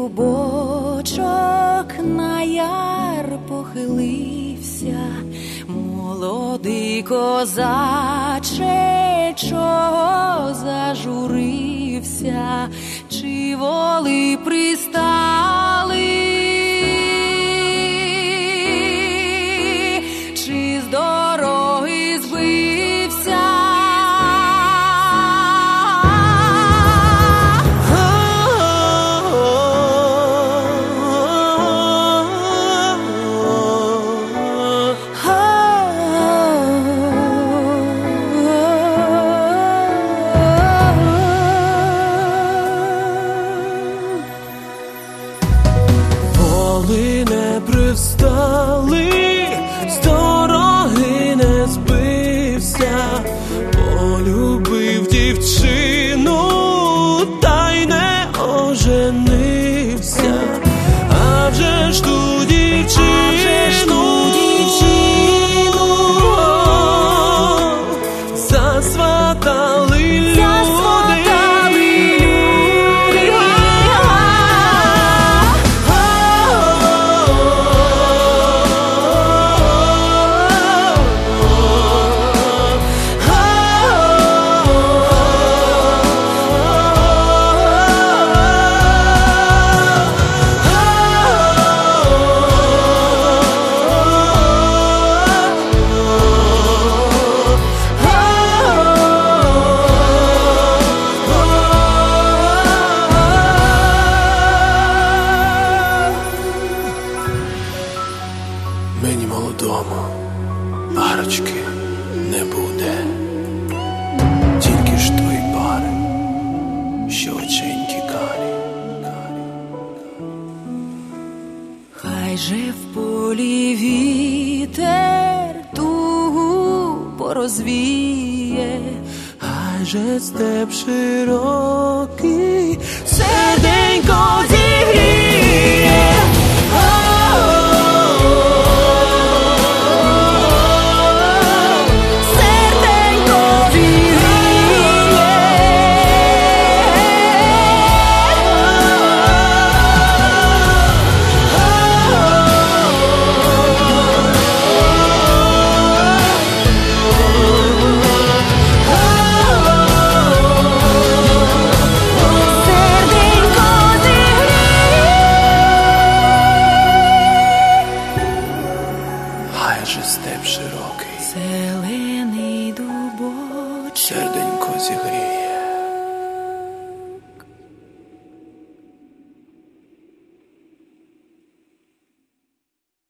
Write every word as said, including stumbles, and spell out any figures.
дубочок на яр похилився, молодий козаче, чого зажурився, чи воли пристали, чи з дороги збився. Воли не привстали, з дороги не збився, полюбив дівчину, та й не оженився. А вже ж ту дівчину засватали люди. Мені молодому парочки не буде, тільки ж той пари, що оченьки карі, карі. Хай же в полі вітер тугу порозвіє, Хай же степ широкий серденько зігріє. Хай же степ широкий зелений дубочок серденько зігріє.